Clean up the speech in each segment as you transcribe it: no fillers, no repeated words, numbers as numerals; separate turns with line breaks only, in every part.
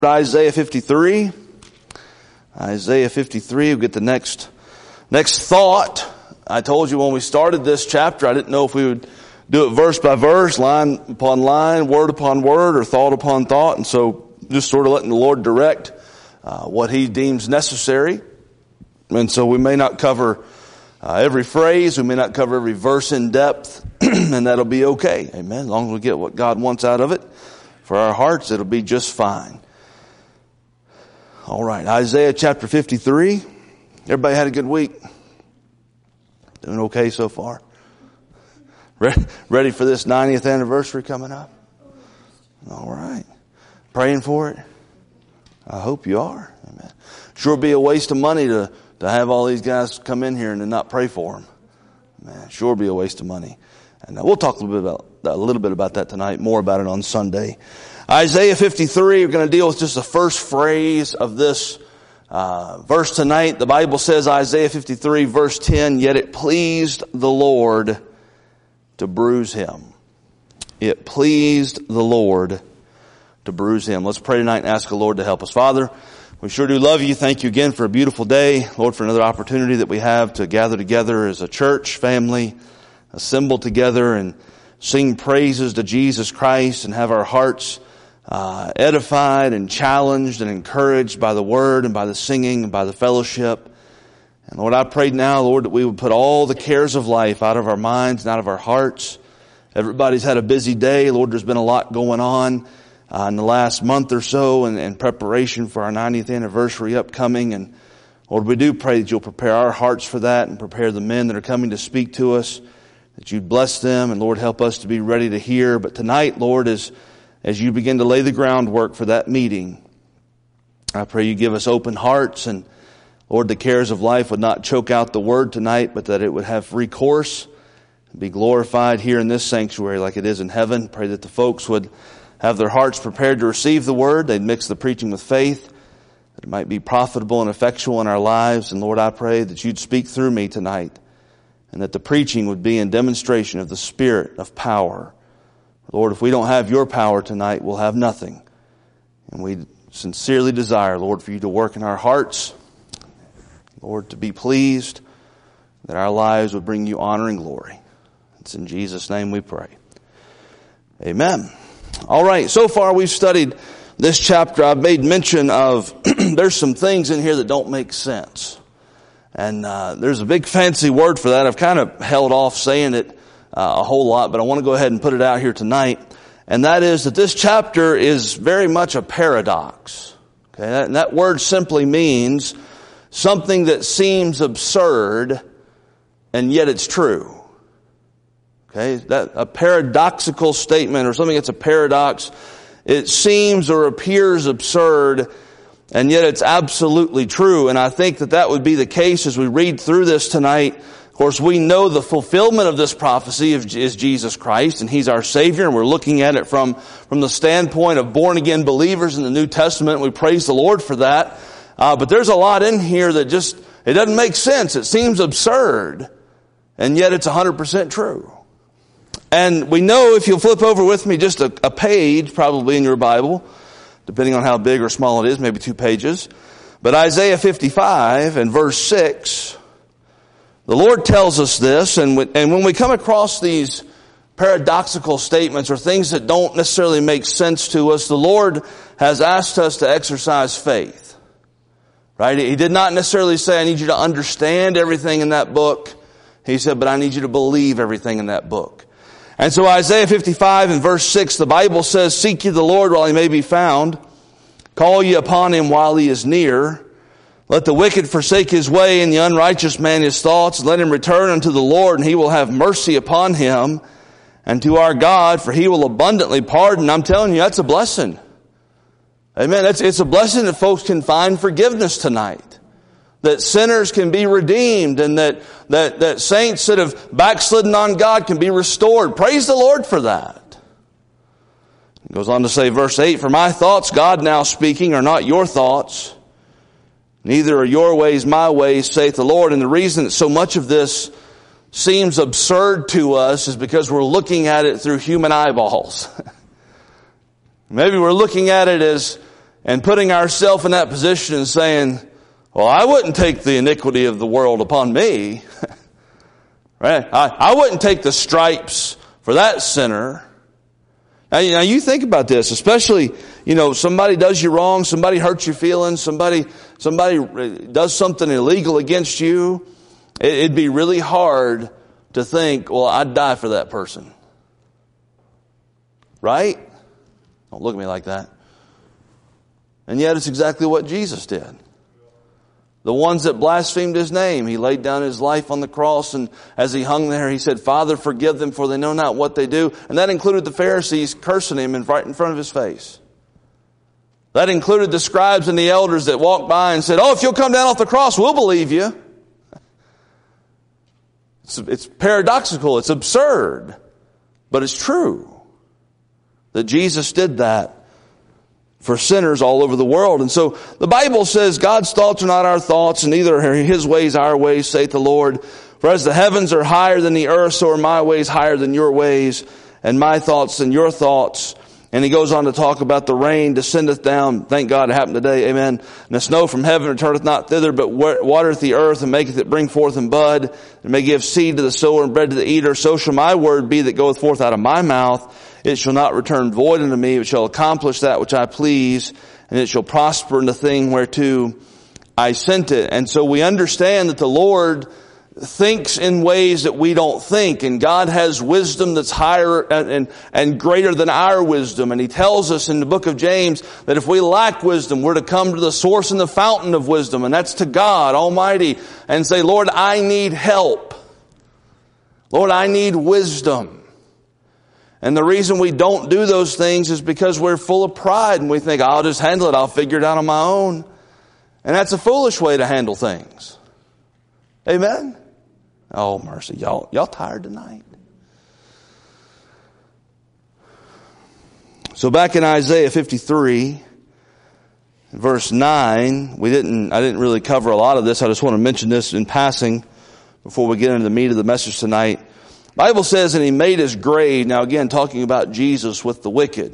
Isaiah 53. Isaiah 53, we'll get the next thought. I told you when we started this chapter, I didn't know if we would do it verse by verse, line upon line, word upon word, or thought upon thought. And so just sort of letting the Lord direct what He deems necessary. And so we may not cover every phrase, we may not cover every verse in depth, and that'll be okay. Amen. As long as we get what God wants out of it for our hearts, it'll be just fine. All right, Isaiah chapter 53. Everybody had a good week? Doing okay so far? Ready for this 90th anniversary coming up? All right. Praying for it? I hope you are. Amen. Sure be a waste of money to have all these guys come in here and to not pray for them. Man, sure be a waste of money. And we'll talk a little bit about that tonight, more about it on Sunday. Isaiah 53, we're going to deal with just the first phrase of this verse tonight. The Bible says, Isaiah 53 verse 10, "Yet it pleased the Lord to bruise him." It pleased the Lord to bruise him. Let's pray tonight and ask the Lord to help us. Father, we sure do love you. Thank you again for a beautiful day. Lord, for another opportunity that we have to gather together as a church family, assemble together and sing praises to Jesus Christ and have our hearts edified and challenged and encouraged by the word and by the singing and by the fellowship. And Lord, I pray now, Lord, that we would put all the cares of life out of our minds and out of our hearts. Everybody's had a busy day. Lord, there's been a lot going on in the last month or so in preparation for our 90th anniversary upcoming. And Lord, we do pray that you'll prepare our hearts for that and prepare the men that are coming to speak to us, that you'd bless them. And Lord, help us to be ready to hear. But tonight, Lord, as you begin to lay the groundwork for that meeting, I pray you give us open hearts, and Lord, the cares of life would not choke out the word tonight, but that it would have free course and be glorified here in this sanctuary like it is in heaven. Pray that the folks would have their hearts prepared to receive the word. They'd mix the preaching with faith, that it might be profitable and effectual in our lives. And Lord, I pray that you'd speak through me tonight, and that the preaching would be in demonstration of the Spirit of power. Lord, if we don't have your power tonight, we'll have nothing. And we sincerely desire, Lord, for you to work in our hearts, Lord, to be pleased, that our lives would bring you honor and glory. It's in Jesus' name we pray. Amen. All right, so far we've studied this chapter. I've made mention of there's some things in here that don't make sense. And there's a big fancy word for that. I've kind of held off saying it a whole lot, but I want to go ahead and put it out here tonight. And that is that this chapter is very much a paradox. Okay, and that word simply means something that seems absurd and yet it's true. Okay, that a paradoxical statement or something that's a paradox, it seems or appears absurd and yet it's absolutely true. And I think that would be the case as we read through this tonight. Of course, we know the fulfillment of this prophecy is Jesus Christ, and He's our Savior, and we're looking at it from the standpoint of born-again believers in the New Testament. We praise the Lord for that. But there's a lot in here that it doesn't make sense. It seems absurd, and yet it's 100% true. And we know, if you'll flip over with me just a page, probably in your Bible, depending on how big or small it is, maybe 2 pages. But Isaiah 55 and verse 6, the Lord tells us this, and when we come across these paradoxical statements or things that don't necessarily make sense to us, the Lord has asked us to exercise faith. Right? He did not necessarily say, I need you to understand everything in that book. He said, but I need you to believe everything in that book. And so Isaiah 55 and verse 6, the Bible says, "Seek ye the Lord while He may be found. Call ye upon Him while He is near. Let the wicked forsake his way, and the unrighteous man his thoughts. Let him return unto the Lord, and He will have mercy upon him, and to our God, for He will abundantly pardon." I'm telling you, that's a blessing. Amen. It's a blessing that folks can find forgiveness tonight. That sinners can be redeemed, and that saints that have backslidden on God can be restored. Praise the Lord for that. It goes on to say, verse 8, "For my thoughts," God now speaking, "are not your thoughts, neither are your ways my ways, saith the Lord." And the reason that so much of this seems absurd to us is because we're looking at it through human eyeballs. Maybe we're looking at it as and putting ourselves in that position and saying, well, I wouldn't take the iniquity of the world upon me. Right? I wouldn't take the stripes for that sinner. Now you think about this, especially, somebody does you wrong, somebody hurts your feelings, somebody does something illegal against you. It'd be really hard to think, well, I'd die for that person. Right? Don't look at me like that. And yet it's exactly what Jesus did. The ones that blasphemed His name, He laid down His life on the cross, and as He hung there, He said, Father, forgive them, for they know not what they do. And that included the Pharisees cursing Him right in front of His face. That included the scribes and the elders that walked by and said, oh, if you'll come down off the cross, we'll believe you. It's paradoxical, it's absurd, but it's true that Jesus did that for sinners all over the world. And so the Bible says God's thoughts are not our thoughts, and neither are His ways our ways, saith the Lord. For as the heavens are higher than the earth, so are my ways higher than your ways, and my thoughts than your thoughts. And He goes on to talk about the rain descendeth down. Thank God it happened today. Amen. And the snow from heaven returneth not thither, but watereth the earth, and maketh it bring forth and bud, and may give seed to the sower and bread to the eater. So shall my word be that goeth forth out of my mouth. It shall not return void unto me, but shall accomplish that which I please, and it shall prosper in the thing whereto I sent it. And so we understand that the Lord thinks in ways that we don't think, and God has wisdom that's higher and greater than our wisdom. And He tells us in the book of James that if we lack wisdom, we're to come to the source and the fountain of wisdom, and that's to God Almighty, and say, Lord, I need help. Lord, I need wisdom. And the reason we don't do those things is because we're full of pride and we think, I'll just handle it. I'll figure it out on my own. And that's a foolish way to handle things. Amen? Oh, mercy. Y'all tired tonight? So back in Isaiah 53, verse 9, I didn't really cover a lot of this. I just want to mention this in passing before we get into the meat of the message tonight. The Bible says, and He made His grave, now again talking about Jesus, with the wicked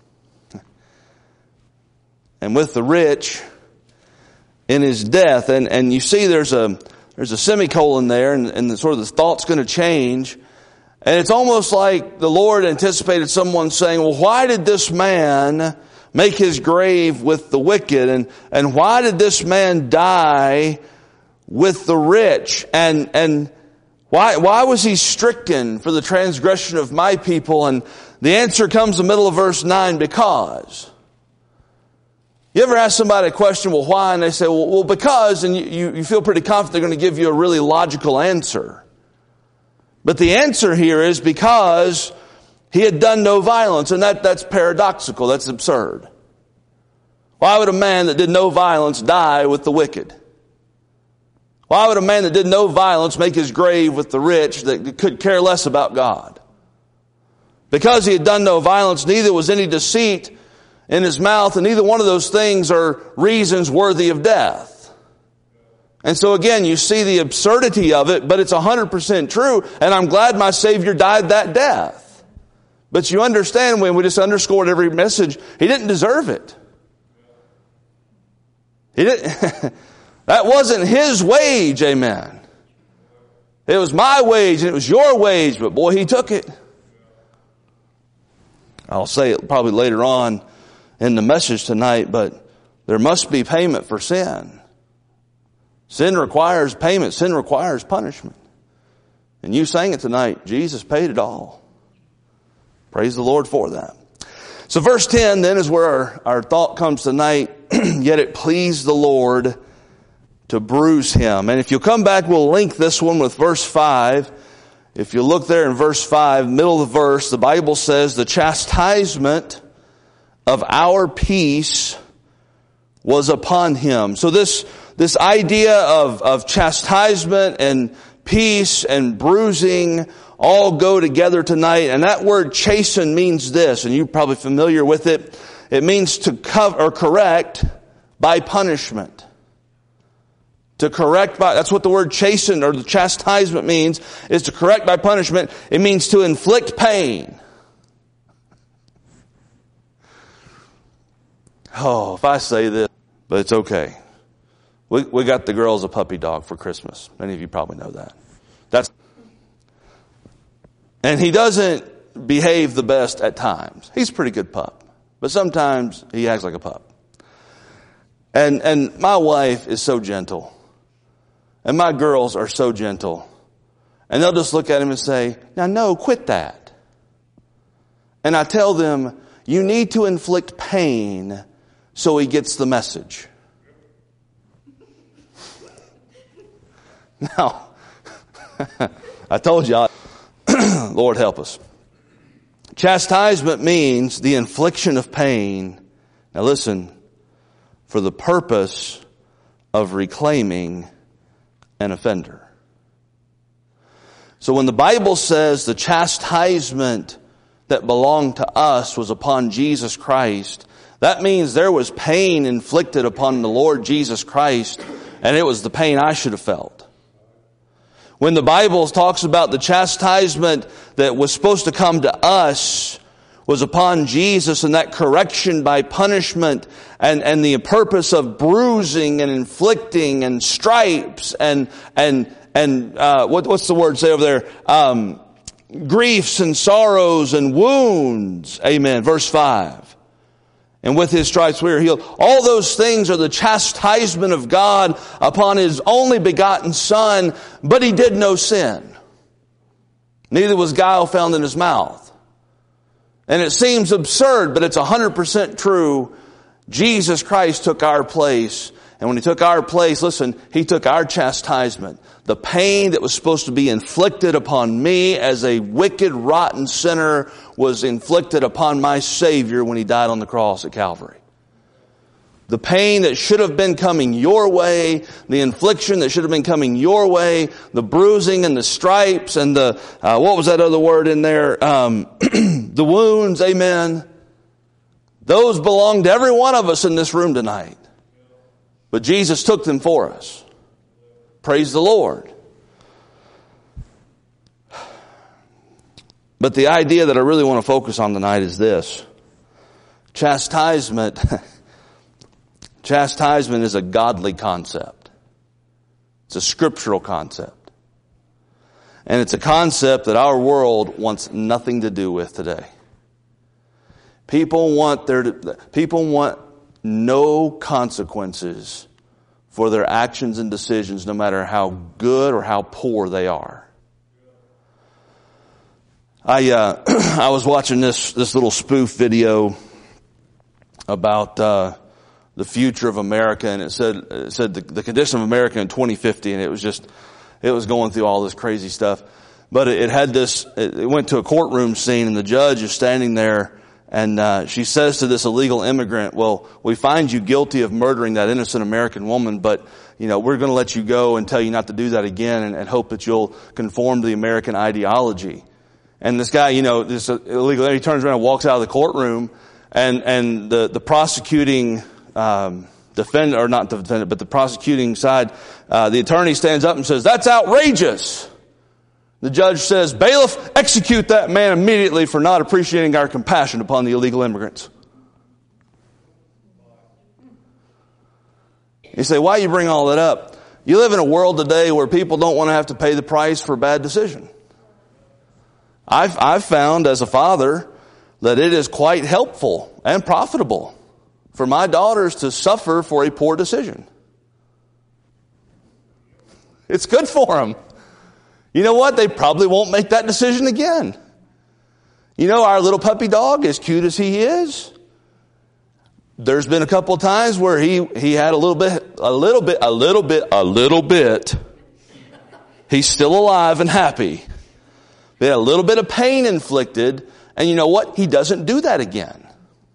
and with the rich in His death. And you see there's a semicolon there, and the, sort of the thought's going to change. And it's almost like the Lord anticipated someone saying, well, why did this man make his grave with the wicked? And why did this man die with the rich? And why was he stricken for the transgression of my people? And the answer comes in the middle of verse 9, because. You ever ask somebody a question, well, why? And they say, well, because, and you feel pretty confident they're going to give you a really logical answer. But the answer here is because he had done no violence, and that's paradoxical, that's absurd. Why would a man that did no violence die with the wicked? Why would a man that did no violence make his grave with the rich that could care less about God? Because he had done no violence, neither was any deceit in his mouth, and neither one of those things are reasons worthy of death. And so again, you see the absurdity of it, but it's 100% true, and I'm glad my Savior died that death. But you understand, when we just underscored every message, He didn't deserve it. He didn't. That wasn't His wage, amen. It was my wage and it was your wage, but boy, He took it. I'll say it probably later on in the message tonight, but there must be payment for sin. Sin requires payment. Sin requires punishment. And you sang it tonight. Jesus paid it all. Praise the Lord for that. So verse 10 then is where our thought comes tonight. Yet it pleased the Lord to bruise Him. And if you'll come back, we'll link this one with verse 5. If you look there in verse 5, middle of the verse, the Bible says, the chastisement of our peace was upon Him. So this idea of chastisement and peace and bruising all go together tonight. And that word chasten means this, and you're probably familiar with it. It means to cover or correct by punishment. To correct by, that's what the word chasten or the chastisement means, is to correct by punishment. It means to inflict pain. Oh, if I say this, but it's okay. We got the girls a puppy dog for Christmas. Many of you probably know that. And he doesn't behave the best at times. He's a pretty good pup. But sometimes he acts like a pup. And my wife is so gentle. And my girls are so gentle. And they'll just look at him and say, now no, quit that. And I tell them, you need to inflict pain so he gets the message. Now, I told you, Lord help us. Chastisement means the infliction of pain. Now listen, for the purpose of reclaiming an offender. So when the Bible says the chastisement that belonged to us was upon Jesus Christ, that means there was pain inflicted upon the Lord Jesus Christ, and it was the pain I should have felt. When the Bible talks about the chastisement that was supposed to come to us was upon Jesus, and that correction by punishment and the purpose of bruising and inflicting and stripes and what's the word say over there? Griefs and sorrows and wounds. Amen. Verse 5. And with his stripes we are healed. All those things are the chastisement of God upon his only begotten Son, but he did no sin. Neither was guile found in his mouth. And it seems absurd, but it's 100% true. Jesus Christ took our place. And when he took our place, listen, he took our chastisement. The pain that was supposed to be inflicted upon me as a wicked, rotten sinner was inflicted upon my Savior when he died on the cross at Calvary. The pain that should have been coming your way, the infliction that should have been coming your way, the bruising and the stripes and the, what was that other word in there? The wounds, amen. Those belong to every one of us in this room tonight. But Jesus took them for us. Praise the Lord. But the idea that I really want to focus on tonight is this. Chastisement is a godly concept. It's a scriptural concept. And it's a concept that our world wants nothing to do with today. People want no consequences for their actions and decisions, no matter how good or how poor they are. I was watching this little spoof video about the future of America, and it said the condition of America in 2050, and it was going through all this crazy stuff. But it went to a courtroom scene, and the judge is standing there. And she says to this illegal immigrant, well, we find you guilty of murdering that innocent American woman, but, we're going to let you go and tell you not to do that again and hope that you'll conform to the American ideology. And this guy, this illegal, he turns around and walks out of the courtroom, and the prosecuting defendant, or not the defendant, but the prosecuting side, the attorney stands up and says, that's outrageous. The judge says, bailiff, execute that man immediately for not appreciating our compassion upon the illegal immigrants. You say, why you bring all that up? You live in a world today where people don't want to have to pay the price for a bad decision. I've found as a father that it is quite helpful and profitable for my daughters to suffer for a poor decision. It's good for them. You know what? They probably won't make that decision again. Our little puppy dog, as cute as he is, there's been a couple of times where he had a little bit. He's still alive and happy. They had a little bit of pain inflicted, and you know what? He doesn't do that again.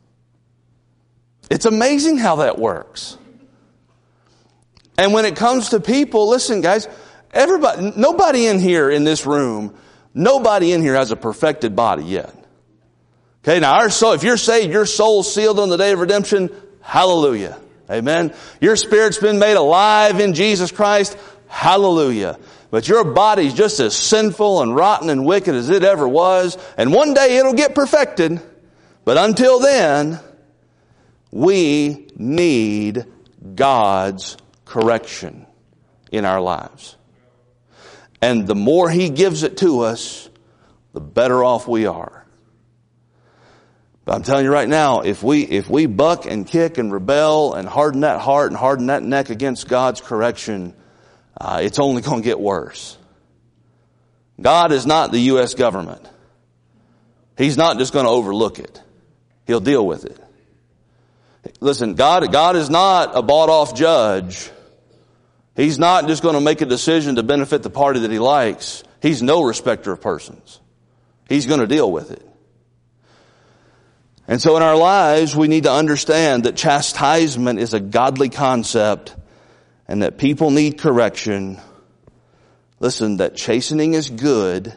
It's amazing how that works. And when it comes to people, listen guys, nobody in here in this room, nobody in here has a perfected body yet. Okay, now our soul, if you're saved, your soul's sealed on the day of redemption, hallelujah. Amen. Your spirit's been made alive in Jesus Christ, hallelujah. But your body's just as sinful and rotten and wicked as it ever was, and one day it'll get perfected. But until then, We need God's correction in our lives. And the more He gives it to us, the better off we are. But I'm telling you right now, if we buck and kick and rebel and harden that heart and harden that neck against God's correction, it's only going to get worse. God is not the U.S. government. He's not just going to overlook it. He'll deal with it. Listen, God is not a bought-off judge. He's not just going to make a decision to benefit the party that He likes. He's no respecter of persons. He's going to deal with it. And so in our lives, we need to understand that chastisement is a godly concept and that people need correction. Listen, that chastening is good.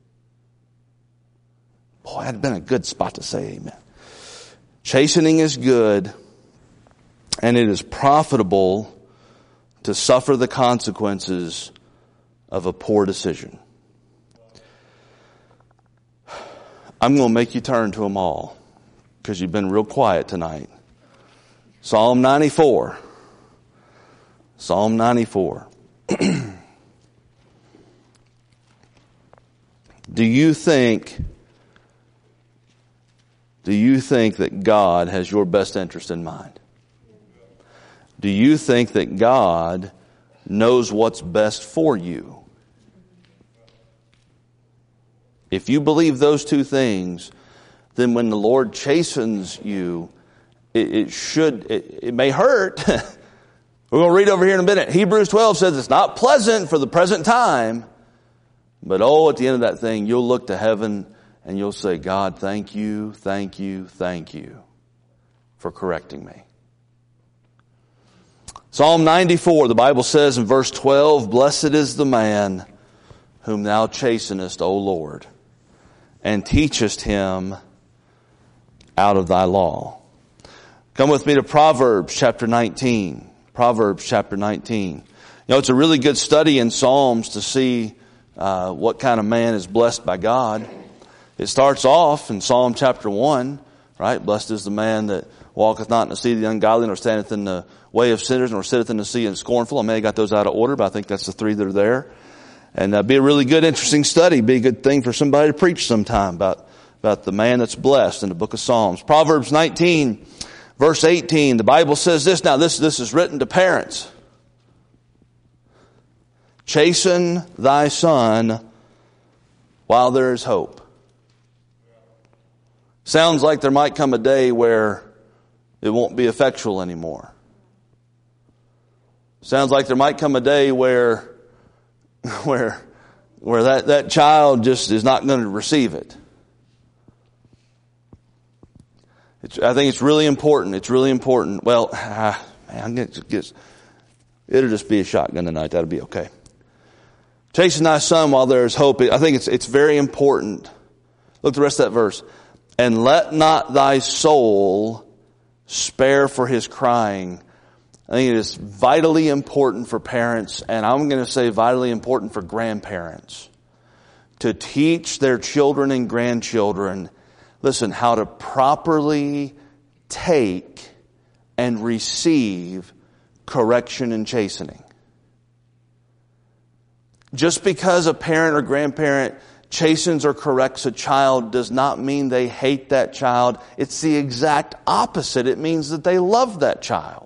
Boy, that'd been a good spot to say amen. Chastening is good, and it is profitable to suffer the consequences of a poor decision. I'm going to make you turn to them all because you've been real quiet tonight. Psalm 94. Psalm 94. Do you think that God has your best interest in mind? Do you think that God knows what's best for you? If you believe those two things, then when the Lord chastens you, it may hurt. We're going to read over here in a minute. Hebrews 12 says it's not pleasant for the present time, but at the end of that thing, you'll look to heaven and you'll say, God, thank you for correcting me. Psalm 94, the Bible says in verse 12, Blessed is the man whom thou chastenest, O Lord, and teachest him out of thy law. Come with me to Proverbs chapter 19. Proverbs chapter 19. It's a really good study in Psalms to see what kind of man is blessed by God. It starts off in Psalm chapter 1, right? Blessed is the man that walketh not in the seat of the ungodly, nor standeth in the way of sinners, nor sitteth in the seat of the scornful. I may have got those out of order, but I think that's the three that are there. And be a really good, interesting study. Be a good thing for somebody to preach sometime about the man that's blessed in the book of Psalms. Proverbs 19, verse 18, the Bible says this. Now this is written to parents. Chasten thy son while there is hope. Sounds like there might come a day where it won't be effectual anymore. Sounds like there might come a day where that child just is not going to receive it. I think it's really important. It's really important. Well, man, it'll just be a shotgun tonight. That'll be okay. Chasten thy son while there is hope. I think it's very important. Look at the rest of that verse. And let not thy soul spare for his crying. I think it is vitally important for parents, and I'm going to say vitally important for grandparents, to teach their children and grandchildren, listen, how to properly take and receive correction and chastening. Just because a parent or grandparent chastens or corrects a child does not mean they hate that child. It's the exact opposite. It means that they love that child.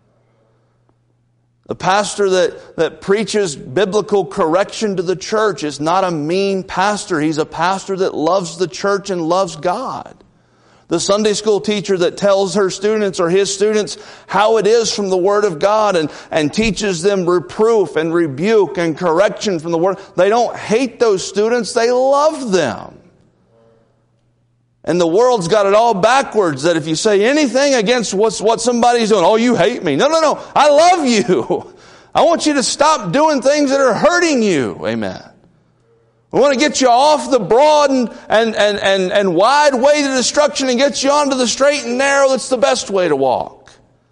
The pastor that preaches biblical correction to the church is not a mean pastor. He's a pastor that loves the church and loves God. The Sunday school teacher that tells her students or his students how it is from the Word of God and teaches them reproof and rebuke and correction from the Word. They don't hate those students. They love them. And the world's got it all backwards, that if you say anything against what somebody's doing, oh, you hate me. No. I love you. I want you to stop doing things that are hurting you. Amen. We want to get you off the broad and wide way to destruction and get you onto the straight and narrow that's the best way to walk.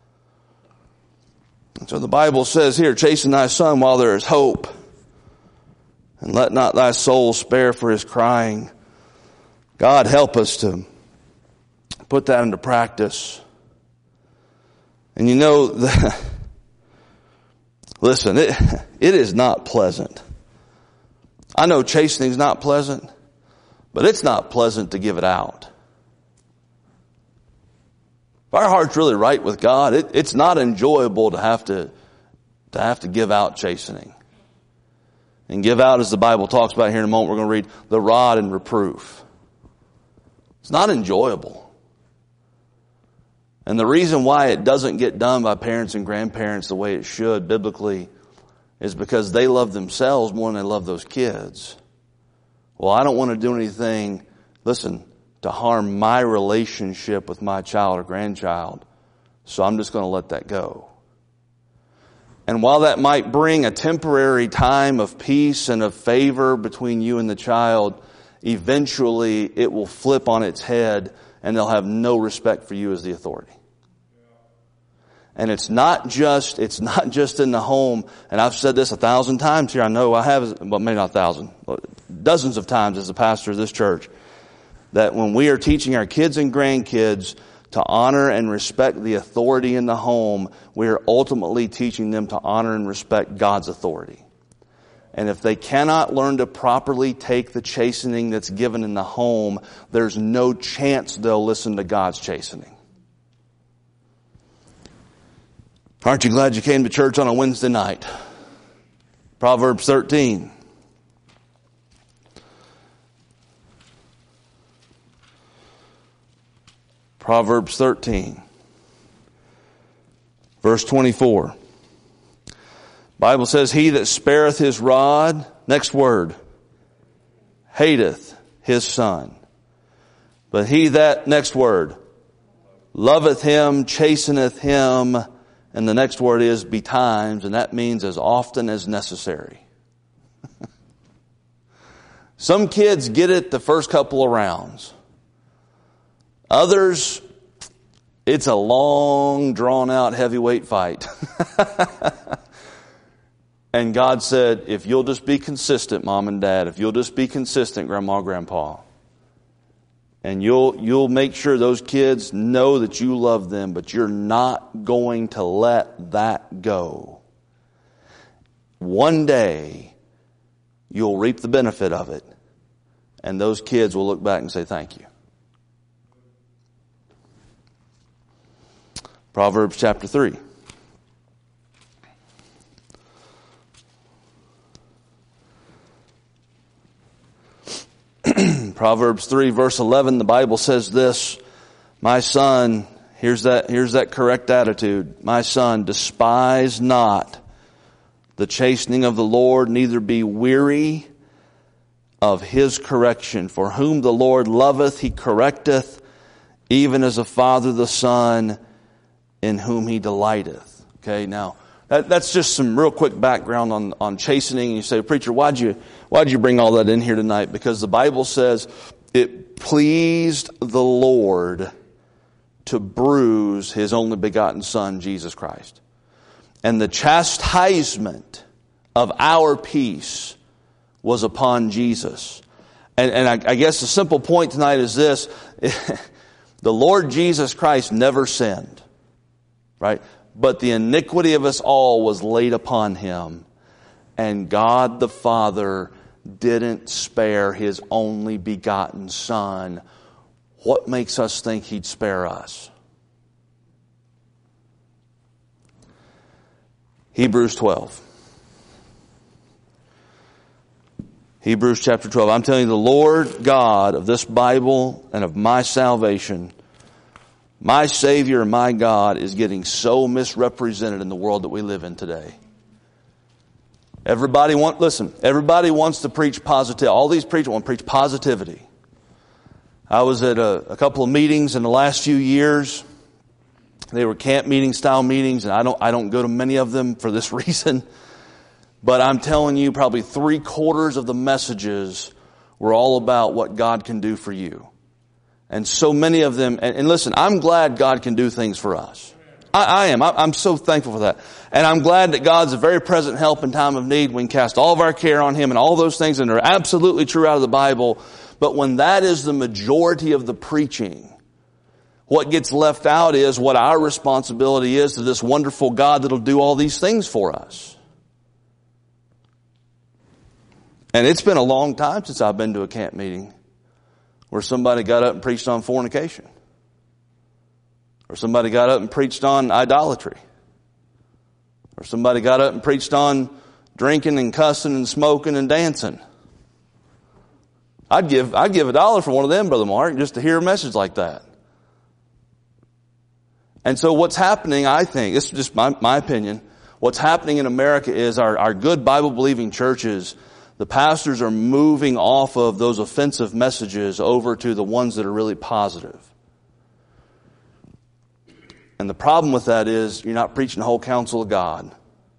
And so the Bible says here, chasten thy son while there is hope, and let not thy soul spare for his crying. God, help us to put that into practice. And listen, it is not pleasant. I know chastening is not pleasant, but it's not pleasant to give it out. If our heart's really right with God, it's not enjoyable to have to give out chastening. And give out, as the Bible talks about here in a moment, we're going to read the rod and reproof. It's not enjoyable. And the reason why it doesn't get done by parents and grandparents the way it should biblically is because they love themselves more than they love those kids. Well, I don't want to do anything, listen, to harm my relationship with my child or grandchild, so I'm just going to let that go. And while that might bring a temporary time of peace and of favor between you and the child, eventually it will flip on its head and they'll have no respect for you as the authority. And it's not just in the home, and I've said this 1,000 times here, I know I have, well, maybe not 1,000, dozens of times as the pastor of this church, that when we are teaching our kids and grandkids to honor and respect the authority in the home, we are ultimately teaching them to honor and respect God's authority. And if they cannot learn to properly take the chastening that's given in the home, there's no chance they'll listen to God's chastening. Aren't you glad you came to church on a Wednesday night? Proverbs 13. Proverbs 13. Verse 24. Bible says, he that spareth his rod, next word, hateth his son. But he that, next word, loveth him, chasteneth him, and the next word is betimes, and that means as often as necessary. Some kids get it the first couple of rounds. Others, it's a long, drawn-out, heavyweight fight. And God said, if you'll just be consistent, Mom and Dad, if you'll just be consistent, Grandma, Grandpa, and you'll make sure those kids know that you love them, but you're not going to let that go. One day, you'll reap the benefit of it, and those kids will look back and say thank you. Proverbs chapter 3. Proverbs 3 verse 11, the Bible says this, my son, here's that correct attitude. My son, despise not the chastening of the Lord, neither be weary of his correction. For whom the Lord loveth, he correcteth, even as a father the son, in whom he delighteth. Okay, now that's just some real quick background on chastening. And you say, preacher, why'd you bring all that in here tonight? Because the Bible says it pleased the Lord to bruise his only begotten son, Jesus Christ. And the chastisement of our peace was upon Jesus. And I guess the simple point tonight is this. The Lord Jesus Christ never sinned. Right? But the iniquity of us all was laid upon him. And God the Father didn't spare his only begotten son. What makes us think he'd spare us? Hebrews 12. Hebrews chapter 12. I'm telling you, the Lord God of this Bible and of my salvation, my Savior and my God, is getting so misrepresented in the world that we live in today. Everybody wants to preach positivity. All these preachers want to preach positivity. I was at a couple of meetings in the last few years. They were camp meeting style meetings, and I don't go to many of them for this reason. But I'm telling you, probably 3/4 of the messages were all about what God can do for you. And so many of them, and listen, I'm glad God can do things for us. I am. I'm so thankful for that. And I'm glad that God's a very present help in time of need. We can cast all of our care on him and all those things, and they're absolutely true out of the Bible. But when that is the majority of the preaching, What gets left out is what our responsibility is to this wonderful God that'll do all these things for us. And it's been a long time since I've been to a camp meeting where somebody got up and preached on fornication. Or somebody got up and preached on idolatry. Or somebody got up and preached on drinking and cussing and smoking and dancing. I'd give $1 for one of them, Brother Mark, just to hear a message like that. And so what's happening, I think, this is just my opinion, what's happening in America is our good Bible-believing churches, the pastors are moving off of those offensive messages over to the ones that are really positive. And the problem with that is you're not preaching the whole counsel of God.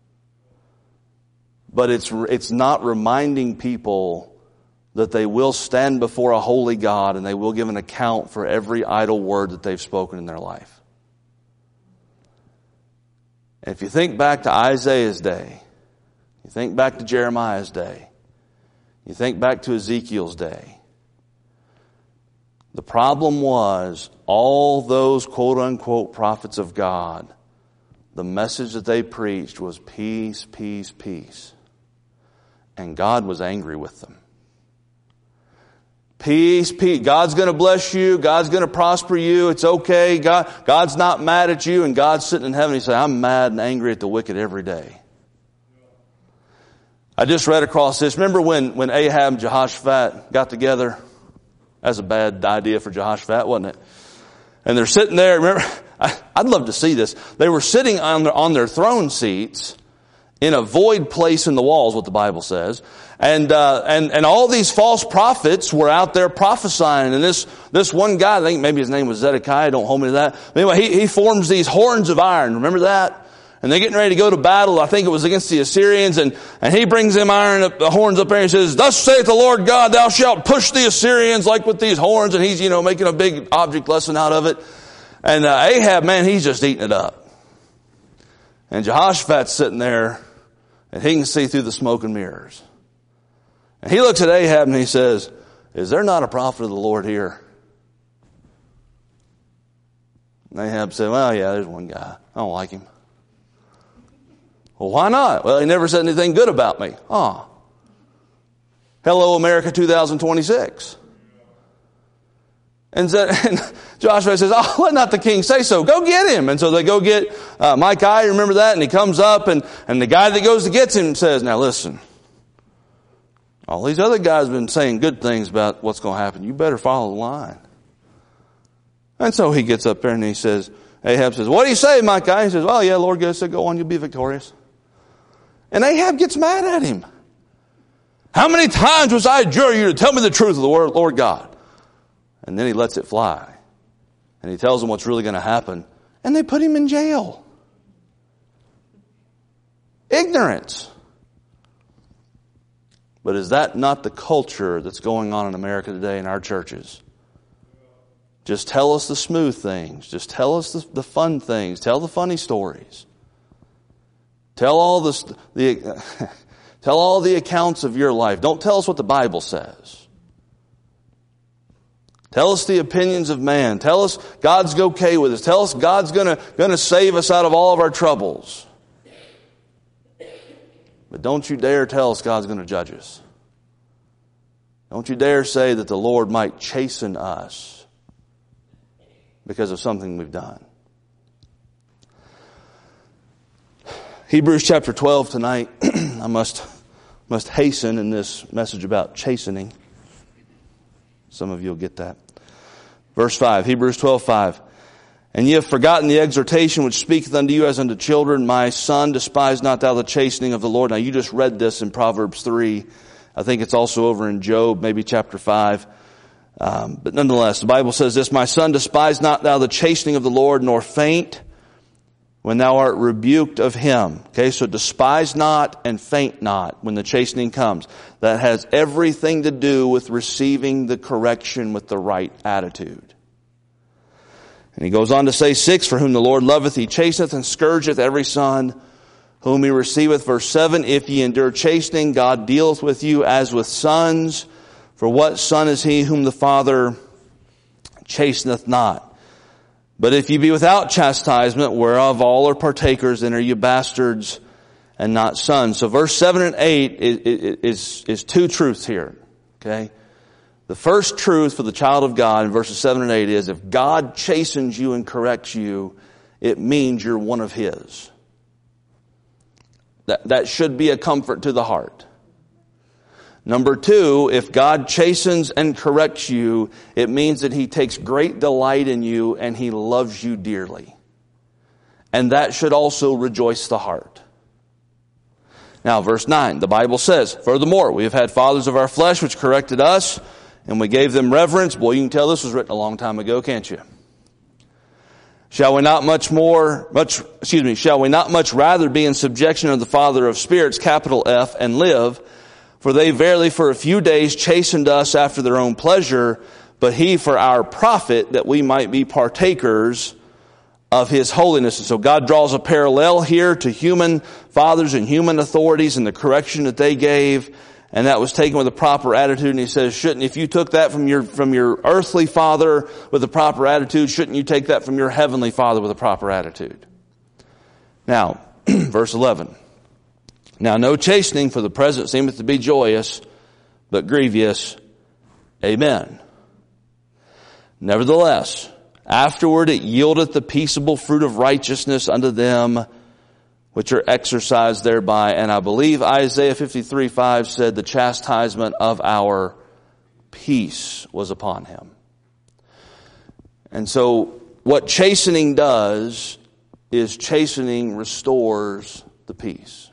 But it's not reminding people that they will stand before a holy God and they will give an account for every idle word that they've spoken in their life. And if you think back to Isaiah's day, you think back to Jeremiah's day, you think back to Ezekiel's day, the problem was all those quote-unquote prophets of God, the message that they preached was peace, peace, peace. And God was angry with them. Peace, peace. God's going to bless you. God's going to prosper you. It's okay. God's not mad at you. And God's sitting in heaven. He said, I'm mad and angry at the wicked every day. I just read across this. Remember when Ahab and Jehoshaphat got together? That's a bad idea for Jehoshaphat, wasn't it? And they're sitting there. Remember, I'd love to see this. They were sitting on their throne seats in a void place in the walls, what the Bible says. And all these false prophets were out there prophesying. And this one guy, I think maybe his name was Zedekiah, don't hold me to that. Anyway, he forms these horns of iron. Remember that? And they're getting ready to go to battle. I think it was against the Assyrians. And he brings them the horns up there and he says, Thus saith the Lord God, thou shalt push the Assyrians like with these horns. And he's, making a big object lesson out of it. And Ahab, man, he's just eating it up. And Jehoshaphat's sitting there and he can see through the smoke and mirrors. And he looks at Ahab and he says, Is there not a prophet of the Lord here? And Ahab said, Well, yeah, there's one guy. I don't like him. Well, why not? Well, he never said anything good about me. Oh. Hello, America 2026. And Joshua says, Oh, let not the king say so. Go get him. And so they go get Micaiah, remember that? And he comes up and the guy that goes to get him says, Now listen, all these other guys have been saying good things about what's going to happen. You better follow the line. And so he gets up there and he says, Ahab says, What do you say, Micaiah? He says, Well, yeah, Lord God said, Go on, you'll be victorious. And Ahab gets mad at him. How many times must I adjure you to tell me the truth of the word, Lord God? And then he lets it fly. And he tells them what's really going to happen. And they put him in jail. Ignorance. But is that not the culture that's going on in America today in our churches? Just tell us the smooth things. Just tell us the fun things. Tell the funny stories. Tell all the accounts of your life. Don't tell us what the Bible says. Tell us the opinions of man. Tell us God's okay with us. Tell us God's gonna save us out of all of our troubles. But don't you dare tell us God's going to judge us. Don't you dare say that the Lord might chasten us because of something we've done. Hebrews chapter 12 tonight. I must hasten in this message about chastening. Some of you will get that. Verse 5, Hebrews 12:5. And ye have forgotten the exhortation which speaketh unto you as unto children. My son, despise not thou the chastening of the Lord. Now you just read this in Proverbs 3. I think it's also over in Job, maybe chapter 5. But nonetheless, the Bible says this, My son, despise not thou the chastening of the Lord, nor faint when thou art rebuked of him. Okay, so despise not and faint not when the chastening comes. That has everything to do with receiving the correction with the right attitude. And he goes on to say, 6, For whom the Lord loveth, he chasteneth and scourgeth every son whom he receiveth. Verse 7, If ye endure chastening, God dealeth with you as with sons. For what son is he whom the Father chasteneth not? But if ye be without chastisement, whereof all are partakers, then are you bastards and not sons. So verse 7 and 8 is two truths here. Okay? The first truth for the child of God in verses 7 and 8 is if God chastens you and corrects you, it means you're one of His. That should be a comfort to the heart. Number two, if God chastens and corrects you, it means that He takes great delight in you and He loves you dearly. And that should also rejoice the heart. Now, verse 9, the Bible says, furthermore, we have had fathers of our flesh which corrected us, and we gave them reverence. Boy, you can tell this was written a long time ago, can't you? Shall we not much rather be in subjection of the Father of spirits, capital F, and live? For they verily for a few days chastened us after their own pleasure, but He for our profit, that we might be partakers of His holiness. And so God draws a parallel here to human fathers and human authorities and the correction that they gave, and that was taken with a proper attitude. And He says, if you took that from your earthly father with a proper attitude, shouldn't you take that from your heavenly Father with a proper attitude? Now, verse 11. Now no chastening for the present seemeth to be joyous, but grievous. Amen. Nevertheless, afterward it yieldeth the peaceable fruit of righteousness unto them which are exercised thereby. And I believe Isaiah 53:5 said the chastisement of our peace was upon Him. And so what chastening does is chastening restores the peace.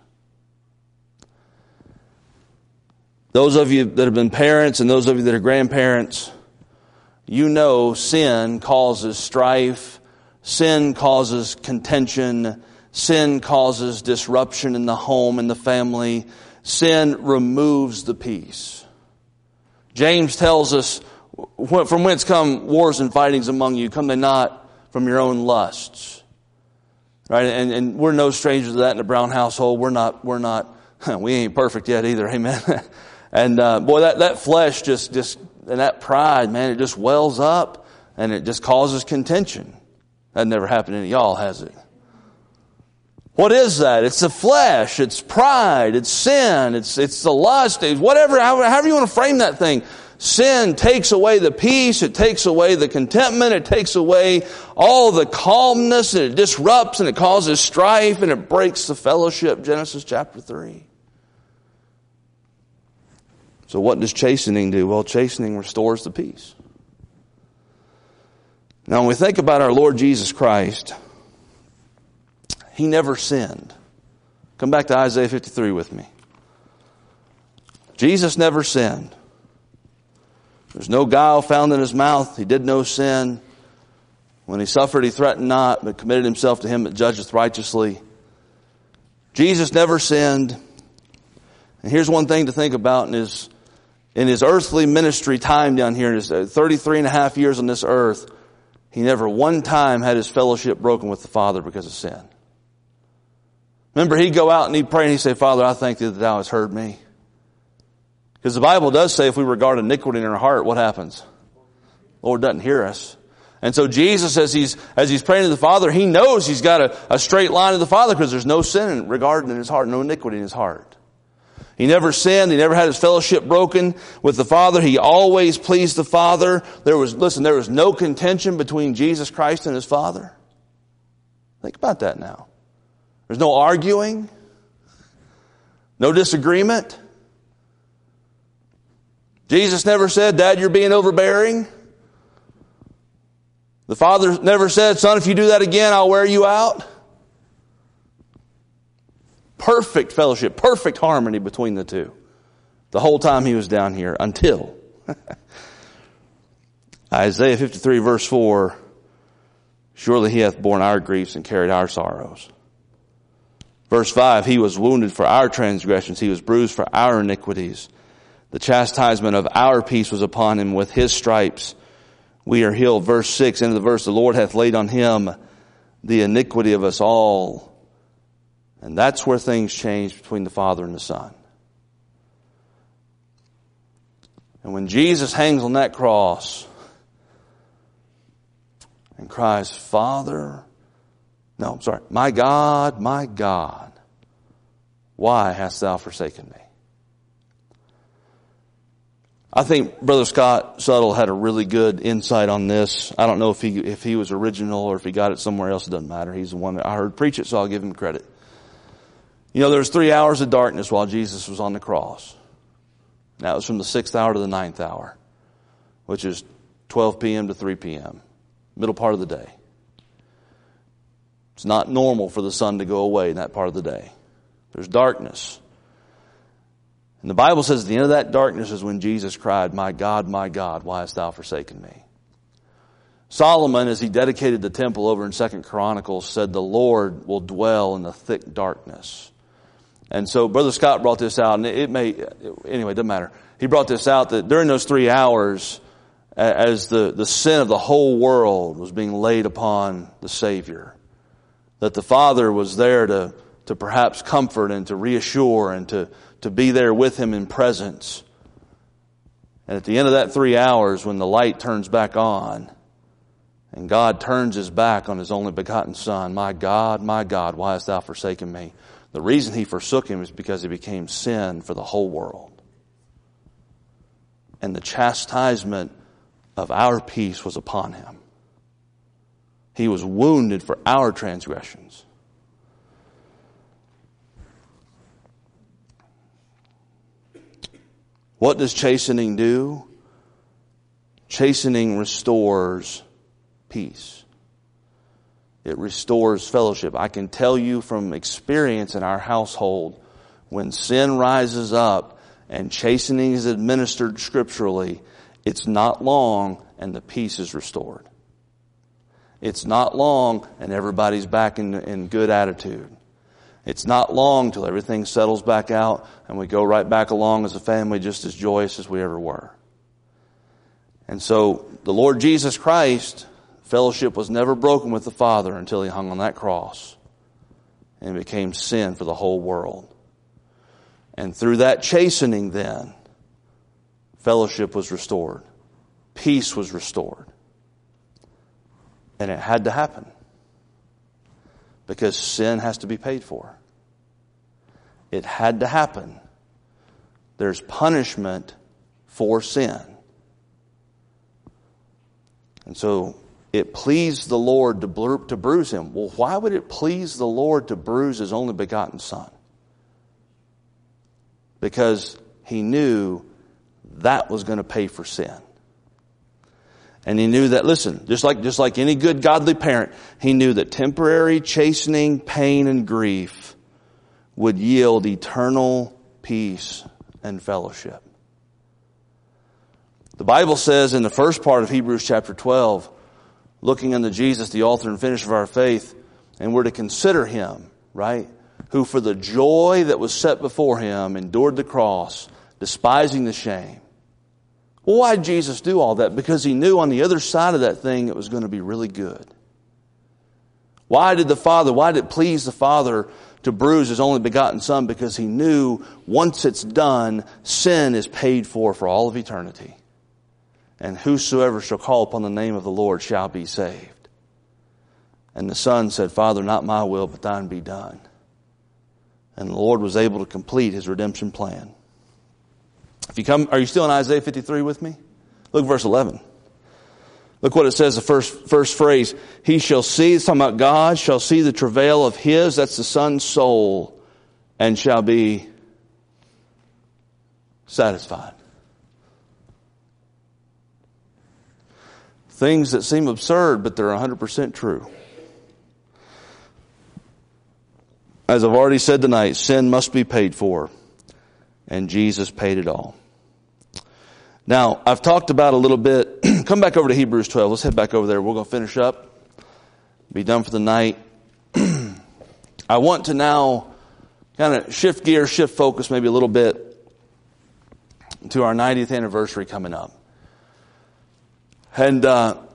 Those of you that have been parents and those of you that are grandparents, you know sin causes strife, sin causes contention, sin causes disruption in the home and the family. Sin removes the peace. James tells us, from whence come wars and fightings among you? Come they not from your own lusts? Right? And we're no strangers to that in the Brown household. We ain't perfect yet either. Amen. And boy, that flesh just and that pride, man, it just wells up and it just causes contention. That never happened to any of y'all, has it? What is that? It's the flesh, it's pride, it's sin, it's the lust, it's whatever, however you want to frame that thing. Sin takes away the peace, it takes away the contentment, it takes away all the calmness, and it disrupts and it causes strife and it breaks the fellowship, Genesis chapter 3. So what does chastening do? Well, chastening restores the peace. Now, when we think about our Lord Jesus Christ, He never sinned. Come back to Isaiah 53 with me. Jesus never sinned. There's no guile found in His mouth. He did no sin. When He suffered, He threatened not, but committed Himself to Him that judgeth righteously. Jesus never sinned. And here's one thing to think about in His earthly ministry time down here, in His 33 and a half years on this earth, He never one time had His fellowship broken with the Father because of sin. Remember, He'd go out and He'd pray and He'd say, Father, I thank Thee that Thou hast heard me. Because the Bible does say if we regard iniquity in our heart, what happens? The Lord doesn't hear us. And so Jesus, as he's praying to the Father, He knows He's got a straight line to the Father because there's no sin regarding in His heart, no iniquity in His heart. He never sinned. He never had His fellowship broken with the Father. He always pleased the Father. There was no contention between Jesus Christ and His Father. Think about that now. There's no arguing. No disagreement. Jesus never said, Dad, you're being overbearing. The Father never said, Son, if you do that again, I'll wear you out. Perfect fellowship, perfect harmony between the two. The whole time He was down here until Isaiah 53 verse 4, surely He hath borne our griefs and carried our sorrows. Verse 5, He was wounded for our transgressions, He was bruised for our iniquities. The chastisement of our peace was upon Him. With His stripes we are healed. Verse 6, into the verse, the Lord hath laid on Him the iniquity of us all. And that's where things change between the Father and the Son. And when Jesus hangs on that cross, and cries, my God, why hast thou forsaken me? I think Brother Scott Suttle had a really good insight on this. I don't know if he was original or if he got it somewhere else. It doesn't matter. He's the one that I heard preach it, so I'll give him credit. You know, there was 3 hours of darkness while Jesus was on the cross. That was from the 6th hour to the 9th hour, which is 12 p.m. to 3 p.m., middle part of the day. It's not normal for the sun to go away in that part of the day. There's darkness. And the Bible says at the end of that darkness is when Jesus cried, my God, why hast thou forsaken me? Solomon, as he dedicated the temple over in 2 Chronicles, said the Lord will dwell in the thick darkness. And so Brother Scott brought this out, and anyway, it doesn't matter. He brought this out that during those 3 hours, as the sin of the whole world was being laid upon the Savior, that the Father was there to perhaps comfort and to reassure and to be there with him in presence. And at the end of that 3 hours, when the light turns back on, and God turns his back on his only begotten Son, my God, why hast thou forsaken me? The reason he forsook him is because he became sin for the whole world. And the chastisement of our peace was upon him. He was wounded for our transgressions. What does chastening do? Chastening restores peace. It restores fellowship. I can tell you from experience in our household, when sin rises up and chastening is administered scripturally, it's not long and the peace is restored. It's not long and everybody's back in good attitude. It's not long till everything settles back out and we go right back along as a family just as joyous as we ever were. And so the Lord Jesus Christ, fellowship was never broken with the Father until he hung on that cross and became sin for the whole world. And through that chastening then, fellowship was restored. Peace was restored. And it had to happen. Because sin has to be paid for. It had to happen. There's punishment for sin. And so it pleased the Lord to bruise him. Well, why would it please the Lord to bruise his only begotten Son? Because he knew that was going to pay for sin. And he knew that, listen, just like any good godly parent, he knew that temporary chastening, pain, and grief would yield eternal peace and fellowship. The Bible says in the first part of Hebrews chapter 12, looking unto Jesus, the author and finisher of our faith, and we're to consider him, right? Who for the joy that was set before him endured the cross, despising the shame. Well, why did Jesus do all that? Because he knew on the other side of that thing it was going to be really good. Why did it please the Father to bruise his only begotten Son? Because he knew once it's done, sin is paid for all of eternity. And whosoever shall call upon the name of the Lord shall be saved. And the Son said, Father, not my will, but thine be done. And the Lord was able to complete his redemption plan. Are you still in Isaiah 53 with me? Look verse 11. Look what it says, the first phrase. He shall see, it's talking about God, shall see the travail of his, that's the Son's soul, and shall be satisfied. Things that seem absurd, but they're 100% true. As I've already said tonight, sin must be paid for, and Jesus paid it all. Now, I've talked about a little bit. Come back over to Hebrews 12. Let's head back over there. We're going to finish up, be done for the night. I want to now kind of shift gears, shift focus maybe a little bit to our 90th anniversary coming up. And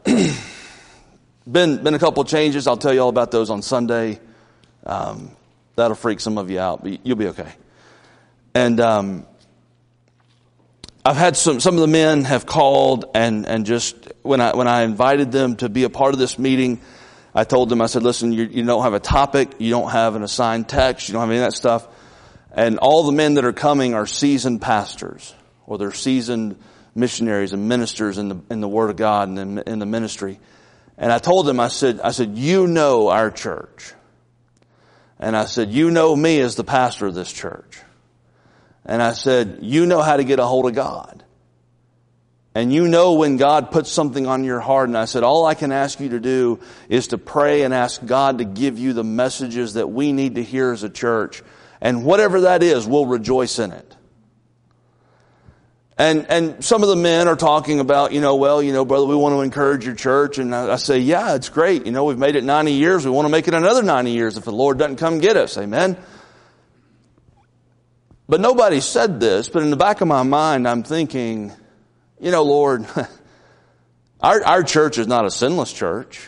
been a couple of changes. I'll tell you all about those on Sunday. That'll freak some of you out, but you'll be okay. And I've had some of the men have called and just when I invited them to be a part of this meeting, I told them, I said, listen, you don't have a topic, you don't have an assigned text, you don't have any of that stuff. And all the men that are coming are seasoned pastors, or they're seasoned missionaries and ministers in the Word of God and in the ministry. And I told them, I said, you know our church. And I said, you know me as the pastor of this church. And I said, you know how to get a hold of God. And you know when God puts something on your heart. And I said, all I can ask you to do is to pray and ask God to give you the messages that we need to hear as a church. And whatever that is, we'll rejoice in it. And some of the men are talking about, brother, we want to encourage your church. And I say, yeah, it's great. We've made it 90 years. We want to make it another 90 years if the Lord doesn't come get us. Amen. But nobody said this, but in the back of my mind, I'm thinking, Lord, our church is not a sinless church.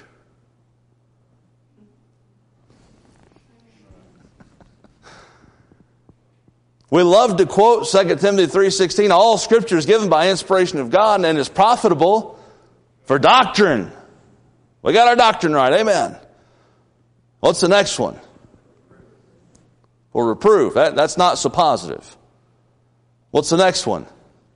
We love to quote 2 Timothy 3:16, all scripture is given by inspiration of God and is profitable for doctrine. We got our doctrine right, amen. What's the next one? For reproof. That's not so positive. What's the next one?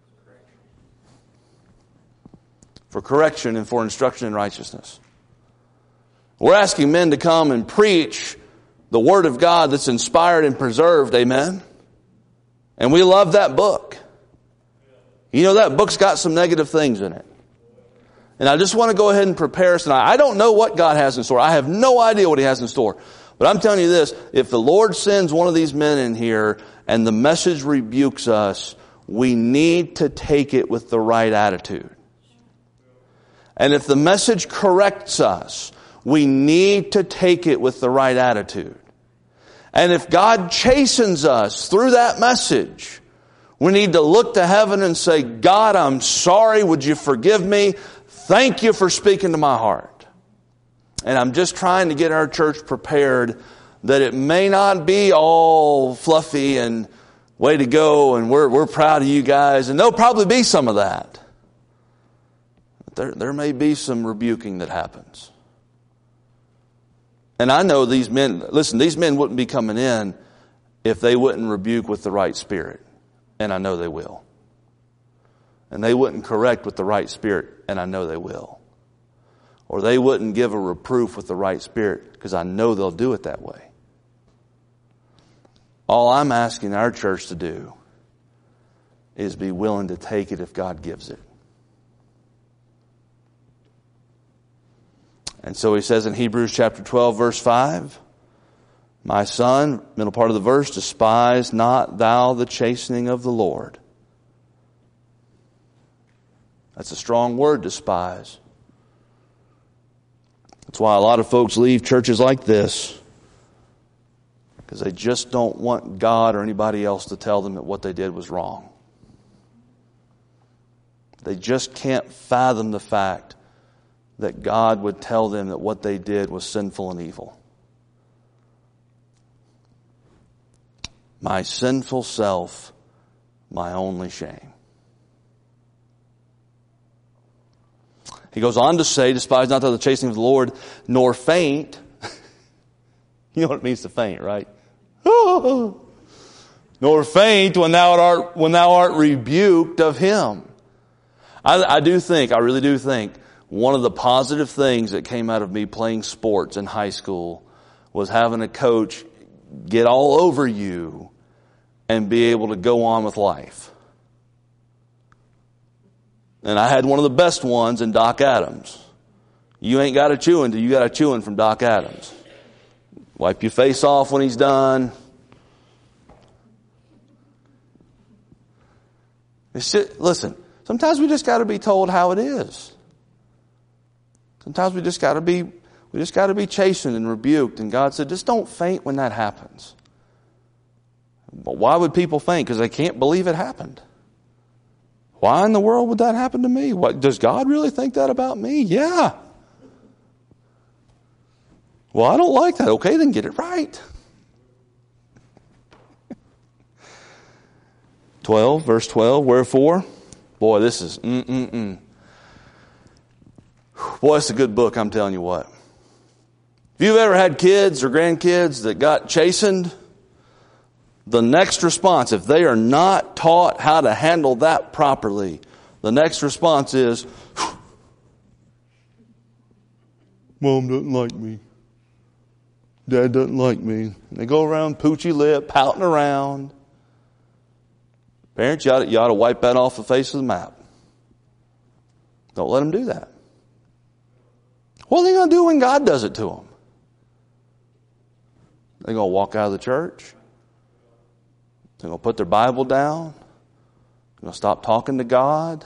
For correction and for instruction in righteousness. We're asking men to come and preach the Word of God that's inspired and preserved, amen. And we love that book. That book's got some negative things in it. And I just want to go ahead and prepare us tonight. I don't know what God has in store. I have no idea what He has in store. But I'm telling you this, if the Lord sends one of these men in here and the message rebukes us, we need to take it with the right attitude. And if the message corrects us, we need to take it with the right attitude. And if God chastens us through that message, we need to look to heaven and say, God, I'm sorry. Would you forgive me? Thank you for speaking to my heart. And I'm just trying to get our church prepared that it may not be all fluffy and way to go and we're proud of you guys. And there'll probably be some of that. But there may be some rebuking that happens. And I know these men wouldn't be coming in if they wouldn't rebuke with the right spirit. And I know they will. And they wouldn't correct with the right spirit. And I know they will. Or they wouldn't give a reproof with the right spirit, because I know they'll do it that way. All I'm asking our church to do is be willing to take it if God gives it. And so he says in Hebrews chapter 12, verse 5, my son, middle part of the verse, despise not thou the chastening of the Lord. That's a strong word, despise. That's why a lot of folks leave churches like this, because they just don't want God or anybody else to tell them that what they did was wrong. They just can't fathom the fact that God would tell them that what they did was sinful and evil. My sinful self, my only shame. He goes on to say, despise not the chastening of the Lord, nor faint. You know what it means to faint, right? Nor faint when thou art rebuked of him. I really do think, one of the positive things that came out of me playing sports in high school was having a coach get all over you and be able to go on with life. And I had one of the best ones in Doc Adams. You ain't got a chewing till you got a chewing from Doc Adams. Wipe your face off when he's done. Listen, sometimes we just got to be told how it is. Sometimes we just got to be chastened and rebuked. And God said, just don't faint when that happens. But why would people faint? Because they can't believe it happened. Why in the world would that happen to me? Does God really think that about me? Yeah. Well, I don't like that. Okay, then get it right. 12, verse 12, wherefore, Boy, this is, Boy, it's a good book, I'm telling you what. If you've ever had kids or grandkids that got chastened, the next response, if they are not taught how to handle that properly, the next response is, Mom doesn't like me. Dad doesn't like me. And they go around poochy lip, pouting around. Parents, you ought to wipe that off the face of the map. Don't let them do that. What are they going to do when God does it to them? They're going to walk out of the church. They're going to put their Bible down. They're going to stop talking to God.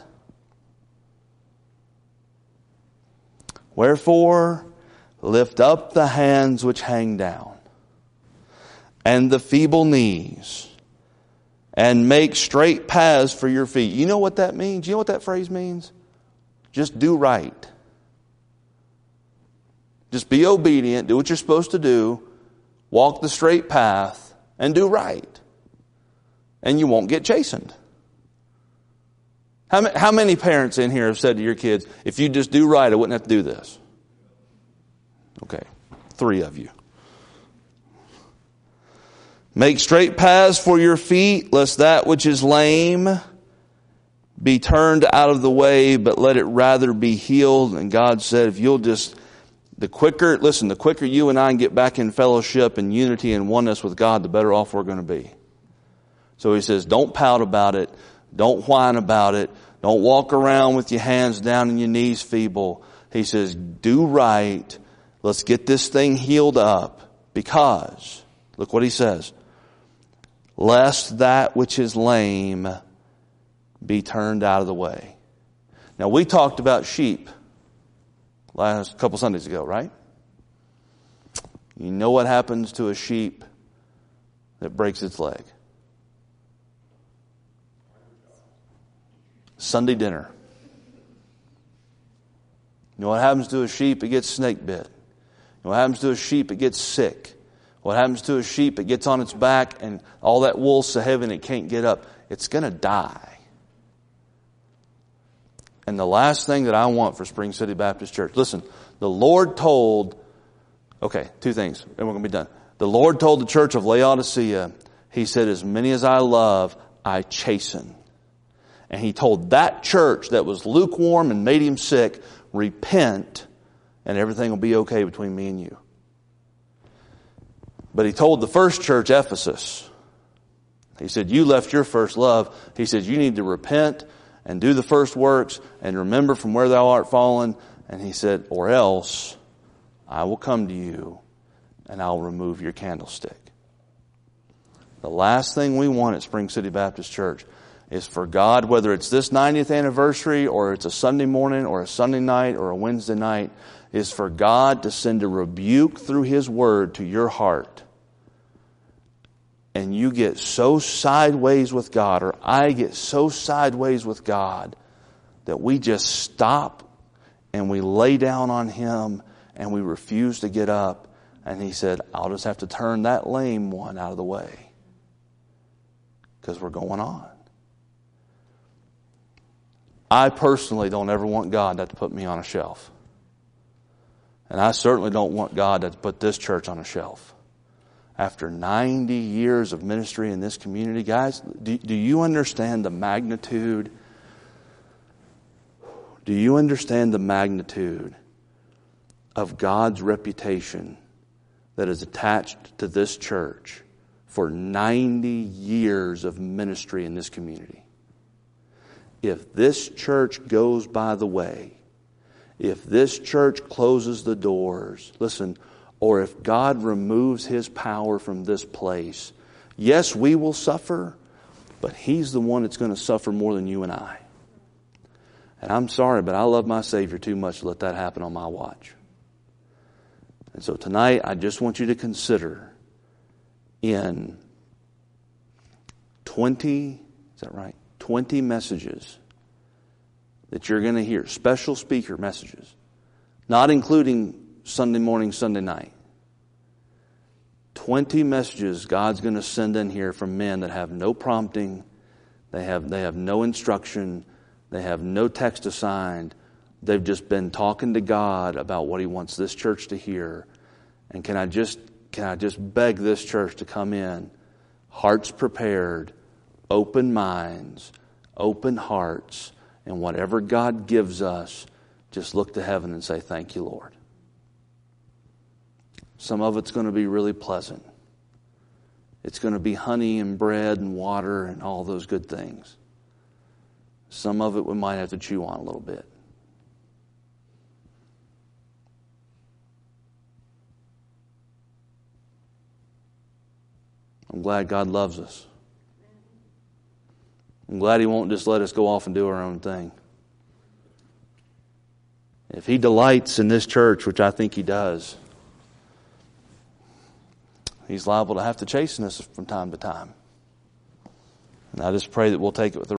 Wherefore, lift up the hands which hang down, and the feeble knees, and make straight paths for your feet. You know what that means? You know what that phrase means? Just do right. Just be obedient, do what you're supposed to do, walk the straight path, and do right. And you won't get chastened. How many parents in here have said to your kids, if you just do right, I wouldn't have to do this? Okay, 3 of you. Make straight paths for your feet, lest that which is lame be turned out of the way, but let it rather be healed. And God said, if you'll just, the quicker you and I can get back in fellowship and unity and oneness with God, the better off we're going to be. So he says, don't pout about it. Don't whine about it. Don't walk around with your hands down and your knees feeble. He says, do right. Let's get this thing healed up, because, look what he says, lest that which is lame be turned out of the way. Now, we talked about sheep last couple Sundays ago, right? You know what happens to a sheep that breaks its leg? Sunday dinner. You know what happens to a sheep? It gets snake bit. You know what happens to a sheep? It gets sick. What happens to a sheep? It gets on its back and all that wool's so heavy and it can't get up. It's going to die. And the last thing that I want for Spring City Baptist Church, listen, the Lord told, 2 things, and we're going to be done. The Lord told the church of Laodicea, he said, as many as I love, I chasten. And he told that church that was lukewarm and made him sick, repent, and everything will be okay between me and you. But he told the first church, Ephesus, he said, you left your first love. He said, you need to repent and do the first works and remember from where thou art fallen. And he said, or else I will come to you and I'll remove your candlestick. The last thing we want at Spring City Baptist Church is for God, whether it's this 90th anniversary or it's a Sunday morning or a Sunday night or a Wednesday night, is for God to send a rebuke through His Word to your heart. And you get so sideways with God, or I get so sideways with God, that we just stop and we lay down on Him and we refuse to get up. And He said, I'll just have to turn that lame one out of the way, because we're going on. I personally don't ever want God to put me on a shelf. And I certainly don't want God to put this church on a shelf. After 90 years of ministry in this community, guys, do you understand the magnitude? Do you understand the magnitude of God's reputation that is attached to this church for 90 years of ministry in this community? If this church goes by the way, if this church closes the doors, listen, or if God removes His power from this place, yes, we will suffer, but He's the one that's going to suffer more than you and I. And I'm sorry, but I love my Savior too much to let that happen on my watch. And so tonight, I just want you to consider in 20 messages that you're going to hear, special speaker messages, not including Sunday morning, Sunday night. 20 messages God's going to send in here from men that have no prompting, they have no instruction, They have no text assigned. They've just been talking to God about what He wants this church to hear. And can I just beg this church to come in, hearts prepared, open minds, open hearts, and whatever God gives us, just look to heaven and say, thank you, Lord. Some of it's going to be really pleasant. It's going to be honey and bread and water and all those good things. Some of it we might have to chew on a little bit. I'm glad God loves us. I'm glad He won't just let us go off and do our own thing. If He delights in this church, which I think He does, He's liable to have to chasten us from time to time. And I just pray that we'll take it with the